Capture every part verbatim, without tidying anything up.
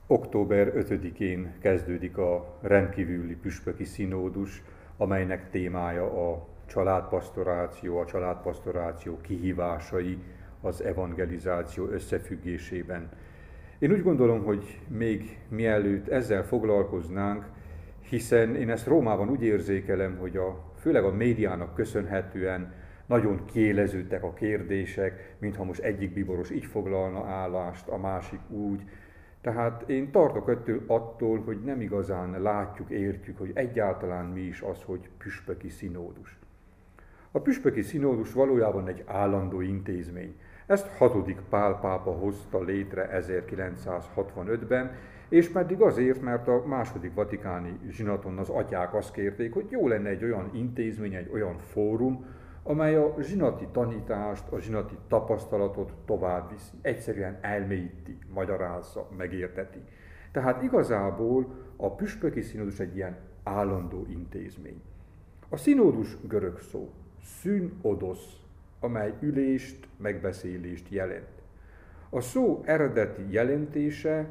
október ötödikén kezdődik a rendkívüli püspöki színódus, amelynek témája a családpastoráció, a családpastoráció kihívásai az evangelizáció összefüggésében. Én úgy gondolom, hogy még mielőtt ezzel foglalkoznánk, hiszen én ezt Rómában úgy érzékelem, hogy a, főleg a médiának köszönhetően nagyon kiéleződtek a kérdések, mintha most egyik bíboros így foglalna állást, a másik úgy. Tehát én tartok ettől attól, hogy nem igazán látjuk, értjük, hogy egyáltalán mi is az, hogy püspöki színódus. A püspöki színódus valójában egy állandó intézmény. Ezt hatodik Pál pápa hozta létre ezerkilencszázhatvanötben, és pedig azért, mert a második vatikáni zsinaton az atyák azt kérték, hogy jó lenne egy olyan intézmény, egy olyan fórum, amely a zsinati tanítást, a zsinati tapasztalatot tovább viszi, egyszerűen elmélyíti, magyarázza, megérteti. Tehát igazából a püspöki színódus egy ilyen állandó intézmény. A színódus görög szó, szünodosz, amely ülést, megbeszélést jelent. A szó eredeti jelentése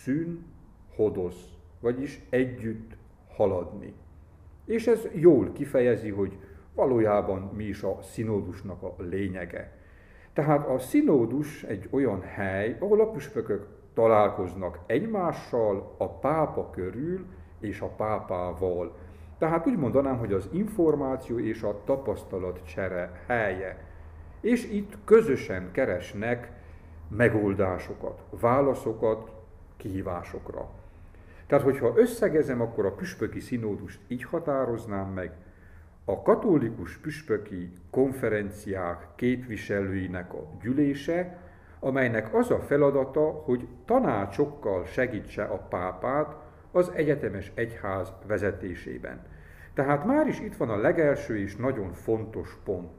szünhodosz, vagyis együtt haladni. És ez jól kifejezi, hogy valójában mi is a színódusnak a lényege. Tehát a színódus egy olyan hely, ahol a püspökök találkoznak egymással, a pápa körül és a pápával. Tehát úgy mondanám, hogy az információ és a tapasztalatcsere helye. És itt közösen keresnek megoldásokat, válaszokat kihívásokra. Tehát, hogyha összegezem, akkor a püspöki színódust így határoznám meg: a katolikus püspöki konferenciák képviselőinek a gyűlése, amelynek az a feladata, hogy tanácsokkal segítse a pápát az egyetemes egyház vezetésében. Tehát már is itt van a legelső és nagyon fontos pont.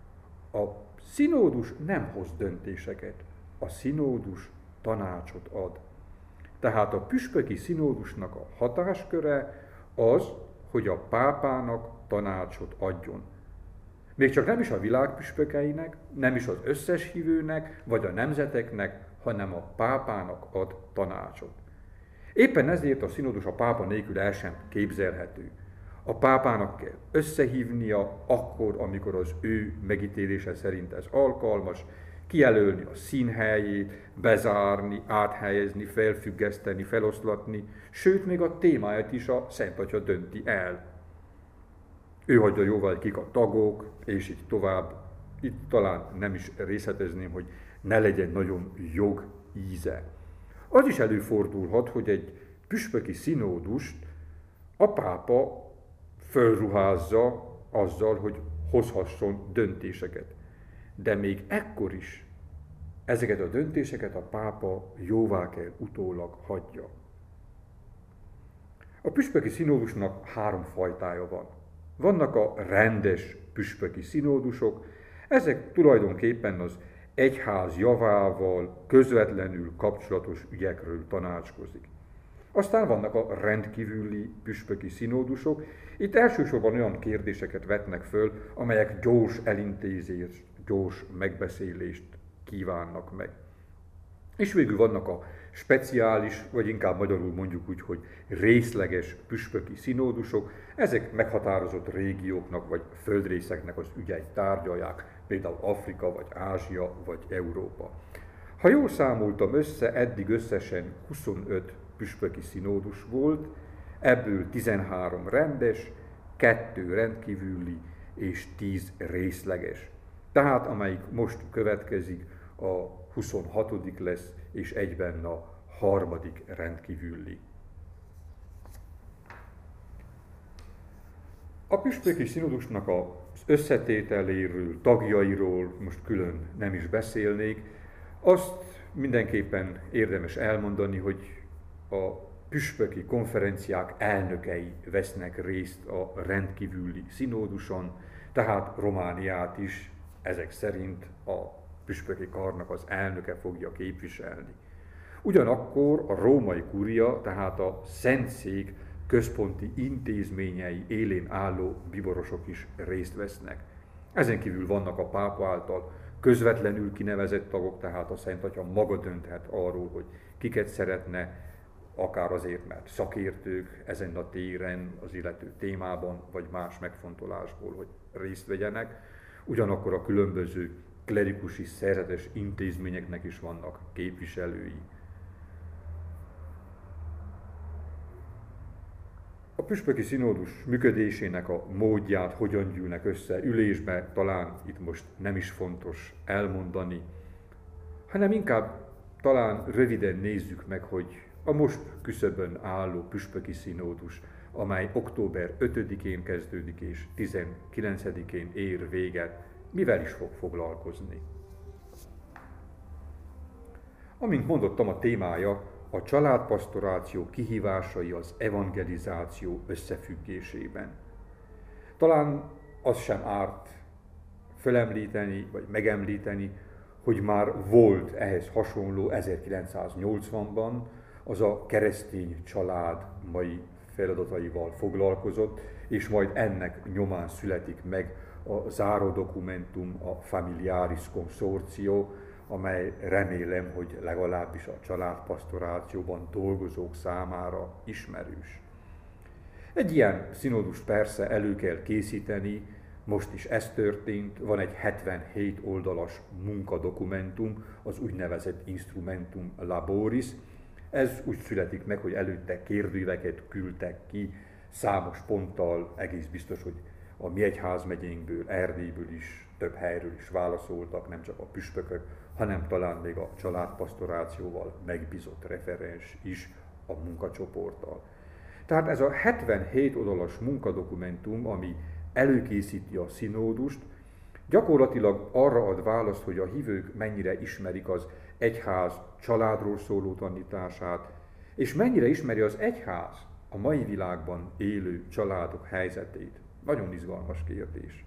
A színódus nem hoz döntéseket, a színódus tanácsot ad. Tehát a püspöki színódusnak a hatásköre az, hogy a pápának tanácsot adjon. Még csak nem is a világ püspökeinek, nem is az összes hívőnek, vagy a nemzeteknek, hanem a pápának ad tanácsot. Éppen ezért a színódus a pápa nélkül el sem képzelhető. A pápának kell összehívnia akkor, amikor az ő megítélése szerint ez alkalmas, kijelölni a színhelyét, bezárni, áthelyezni, felfüggeszteni, feloszlatni, sőt, még a témáját is a Szent Atya dönti el. Ő hagyja jóvá, kik a tagok, és így tovább. Itt talán nem is részletezném, hogy ne legyen nagyon jog íze. Az is előfordulhat, hogy egy püspöki színódust a pápa fölruházza azzal, hogy hozhasson döntéseket. De még ekkor is ezeket a döntéseket a pápa jóvá kell utólag hagyja. A püspöki színódusnak három fajtája van. Vannak a rendes püspöki színódusok, ezek tulajdonképpen az egyház javával közvetlenül kapcsolatos ügyekről tanácskozik. Aztán vannak a rendkívüli püspöki színódusok, itt elsősorban olyan kérdéseket vetnek föl, amelyek gyors elintézést, gyors megbeszélést kívánnak meg. És végül vannak a speciális, vagy inkább magyarul mondjuk úgy, hogy részleges püspöki színódusok, ezek meghatározott régióknak vagy földrészeknek az ügyeit tárgyalják, például Afrika, vagy Ázsia, vagy Európa. Ha jól számoltam össze, eddig összesen huszonöt püspöki színódus volt, ebből tizenhárom rendes, kettő rendkívüli és tíz részleges. Tehát amelyik most következik, a huszonhatodik lesz, és egyben a harmadik rendkívüli. A püspöki színódusnak az összetételéről, tagjairól most külön nem is beszélnék. Azt mindenképpen érdemes elmondani, hogy a püspöki konferenciák elnökei vesznek részt a rendkívüli színóduson, tehát Romániát is ezek szerint a püspöki karnak az elnöke fogja képviselni. Ugyanakkor a római kuria, tehát a Szentszék központi intézményei élén álló bíborosok is részt vesznek. Ezen kívül vannak a pápa által közvetlenül kinevezett tagok, tehát a Szent Atya maga dönthet arról, hogy kiket szeretne akár azért, mert szakértők ezen a téren, az illető témában, vagy más megfontolásból, hogy részt vegyenek. Ugyanakkor a különböző klerikusi szerzetes intézményeknek is vannak képviselői. A püspöki színódus működésének a módját, hogyan gyűlnek össze ülésbe, talán itt most nem is fontos elmondani, hanem inkább talán röviden nézzük meg, hogy a most küszöbön álló püspöki színódus, amely október ötödikén kezdődik és tizenkilencedikén ér véget, mivel is fog foglalkozni. Amint mondottam, a témája a családpastoráció kihívásai az evangelizáció összefüggésében. Talán az sem árt fölemlíteni, vagy megemlíteni, hogy már volt ehhez hasonló ezerkilencszáznyolcvanban, az a keresztény család mai feladataival foglalkozott, és majd ennek nyomán születik meg a záró dokumentum, a Familiaris Consortio, amely remélem, hogy legalábbis a családpastorációban dolgozók számára ismerős. Egy ilyen színódus persze elő kell készíteni, most is ez történt, van egy hetvenhét oldalas munkadokumentum, az úgynevezett Instrumentum Laboris. Ez úgy születik meg, hogy előtte kérdőíveket küldtek ki, számos ponttal, egész biztos, hogy a mi egyházmegyénkből, Erdélyből is, több helyről is válaszoltak, nem csak a püspökök, hanem talán még a családpastorációval megbízott referens is a munkacsoporttal. Tehát ez a hetvenhét oldalas munkadokumentum, ami előkészíti a színódust, gyakorlatilag arra ad választ, hogy a hívők mennyire ismerik az egyház családról szóló tanítását, és mennyire ismeri az egyház a mai világban élő családok helyzetét. Nagyon izgalmas kérdés.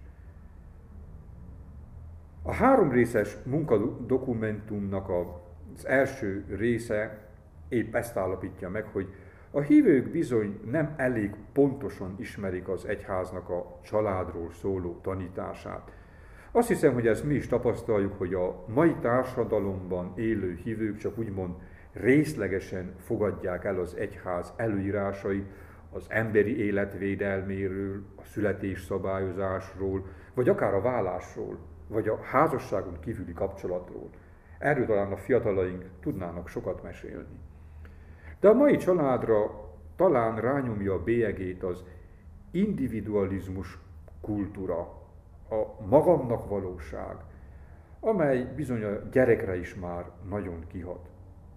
A három részes munkadokumentumnak az első része épp ezt állapítja meg, hogy a hívők bizony nem elég pontosan ismerik az egyháznak a családról szóló tanítását. Azt hiszem, hogy ezt mi is tapasztaljuk, hogy a mai társadalomban élő hívők csak úgymond részlegesen fogadják el az egyház előírásait az emberi élet védelméről, a születésszabályozásról, vagy akár a vállásról, vagy a házasságon kívüli kapcsolatról. Erről talán a fiatalaink tudnának sokat mesélni. De a mai családra talán rányomja a bélyegét az individualizmus kultúra, a magamnak valóság, amely bizony a gyerekre is már nagyon kihat.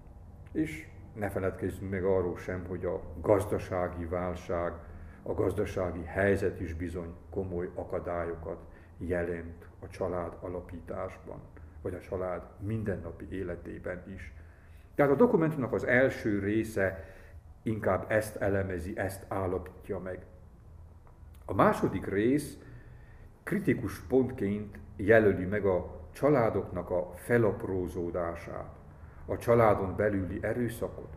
És ne feledkezzünk meg arról sem, hogy a gazdasági válság, a gazdasági helyzet is bizony komoly akadályokat jelent a család alapításban, vagy a család mindennapi életében is. Tehát a dokumentumnak az első része inkább ezt elemezi, ezt állapítja meg. A második rész kritikus pontként jelöli meg a családoknak a felaprózódását, a családon belüli erőszakot,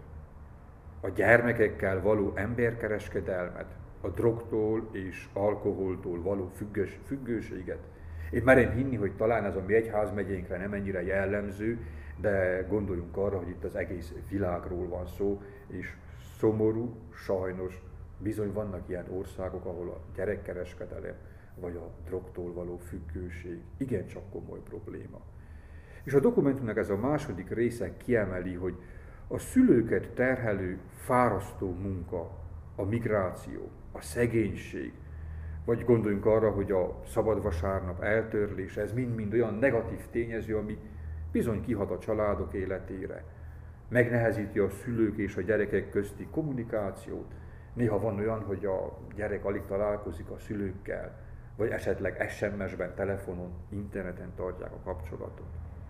a gyermekekkel való emberkereskedelmet, a drogtól és alkoholtól való függős, függőséget. Én merem hinni, hogy talán ez a mi egyházmegyénkre nem ennyire jellemző, de gondoljunk arra, hogy itt az egész világról van szó, és szomorú, sajnos bizony vannak ilyen országok, ahol a gyerekkereskedelem vagy a drogtól való függőség igencsak komoly probléma. És a dokumentumnak ez a második része kiemeli, hogy a szülőket terhelő fárasztó munka, a migráció, a szegénység, vagy gondoljunk arra, hogy a szabadvasárnap eltörlése, ez mind-mind olyan negatív tényező, ami bizony kihat a családok életére, megnehezíti a szülők és a gyerekek közti kommunikációt. Néha van olyan, hogy a gyerek alig találkozik a szülőkkel, vagy esetleg es em es-ben, telefonon, interneten tartják a kapcsolatot.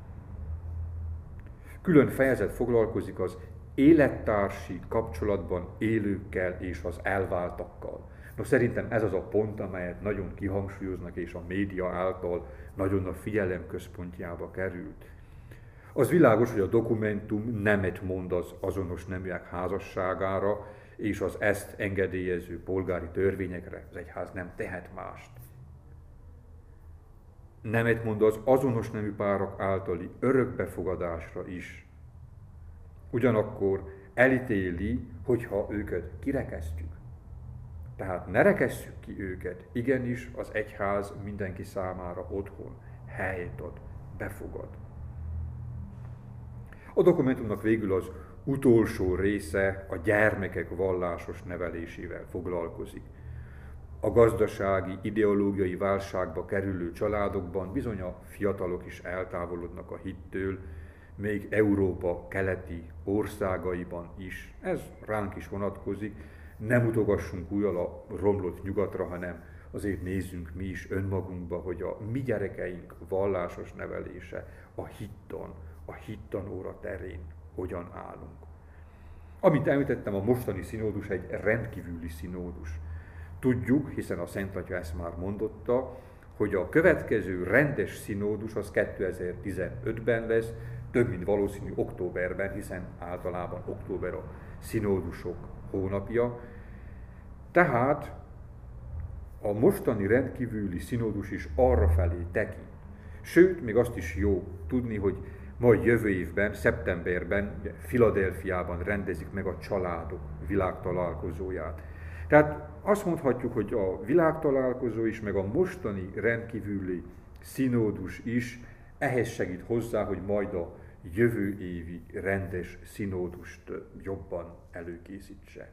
Külön fejezet foglalkozik az élettársi kapcsolatban élőkkel és az elváltakkal. No, szerintem ez az a pont, amelyet nagyon kihangsúlyoznak, és a média által nagyon a figyelem központjába került. Az világos, hogy a dokumentum nemet mond az azonos neműek házasságára, és az ezt engedélyező polgári törvényekre, az egyház nem tehet mást. Nemet mond az azonos nemű párok általi örökbefogadásra is. Ugyanakkor elítéli, hogyha őket kirekesztjük. Tehát ne rekesszük ki őket, igenis az egyház mindenki számára otthon, helyet ad, befogad. A dokumentumnak végül az utolsó része a gyermekek vallásos nevelésével foglalkozik. A gazdasági, ideológiai válságba kerülő családokban bizony a fiatalok is eltávolodnak a hittől, még Európa keleti országaiban is. Ez ránk is vonatkozik, nem utogassunk újjal a romlott nyugatra, hanem azért nézzünk mi is önmagunkba, hogy a mi gyerekeink vallásos nevelése a hittan, a hittanóra terén hogyan állunk. Amint említettem, a mostani színódus egy rendkívüli színódus. Tudjuk, hiszen a Szent Atya ezt már mondotta, hogy a következő rendes színódus az kétezer-tizenötben lesz, több mint valószínű októberben, hiszen általában október a színódusok hónapja. Tehát a mostani rendkívüli színódus is arra felé tekint. Sőt, még azt is jó tudni, hogy majd jövő évben, szeptemberben, Philadelphiában rendezik meg a családok világtalálkozóját. Tehát azt mondhatjuk, hogy a világtalálkozó is, meg a mostani rendkívüli színódus is ehhez segít hozzá, hogy majd a jövő évi rendes színódust jobban előkészítse.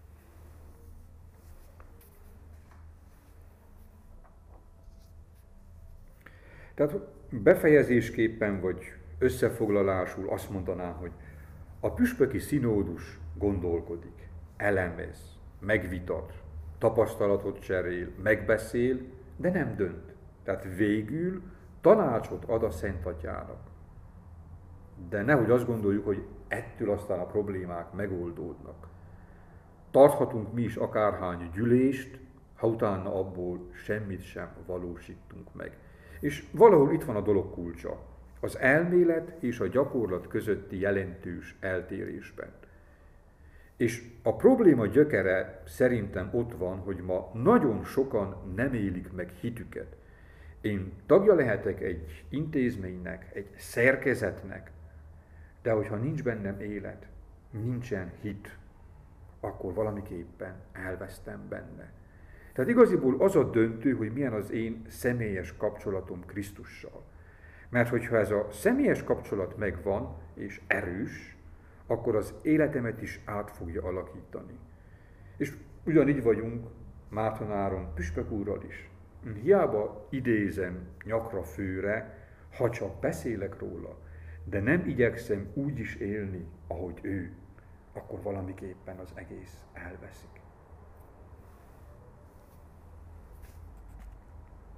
Tehát befejezésképpen vagy összefoglalásul azt mondanám, hogy a püspöki színódus gondolkodik, elemez, megvitat, tapasztalatot cserél, megbeszél, de nem dönt. Tehát végül tanácsot ad a Szent Atyának. De nehogy azt gondoljuk, hogy ettől aztán a problémák megoldódnak. Tarthatunk mi is akárhány gyűlést, ha utána abból semmit sem valósítunk meg. És valahol itt van a dolog kulcsa, az elmélet és a gyakorlat közötti jelentős eltérésben. És a probléma gyökere szerintem ott van, hogy ma nagyon sokan nem élik meg hitüket. Én tagja lehetek egy intézménynek, egy szerkezetnek, de hogyha nincs bennem élet, nincsen hit, akkor valamiképpen elvesztem benne. Tehát igaziból az a döntő, hogy milyen az én személyes kapcsolatom Krisztussal. Mert hogyha ez a személyes kapcsolat megvan és erős, akkor az életemet is át fogja alakítani. És ugyanígy vagyunk Márton püspök úrral is. Hiába idézem nyakra főre, ha csak beszélek róla, de nem igyekszem úgy is élni, ahogy ő, akkor valamiképpen az egész elveszik.